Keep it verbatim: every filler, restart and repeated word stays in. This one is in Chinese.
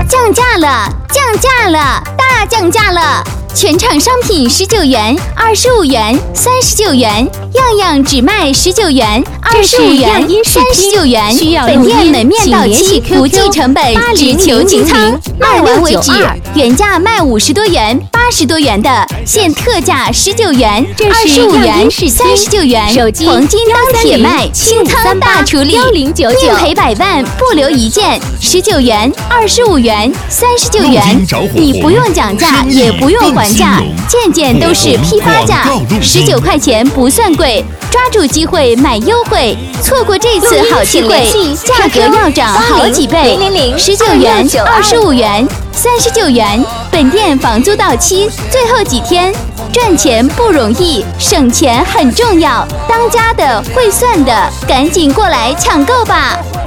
降价了，降价了，大降价了！全场商品十九元、二十五元、三十九元，样样只卖十九元、二十五元、三十九元。本店门面到期，不计成本，只求清仓，卖完为止。原价卖五十多元、八十多元的，现特价十九元、二十五元、三十九元。黄金当铁卖，清仓大处理，宁赔百万，不留一件。十九元、二十五元、三十九元，你不用讲价，也不用还价，件件都是批发价，十九块钱不算贵，抓住机会买优惠，错过这次好机会，价格要涨好几倍。十九元、二十五元、三十九元，本店房租到期，最后几天。赚钱不容易，省钱很重要。当家的、会算的，赶紧过来抢购吧！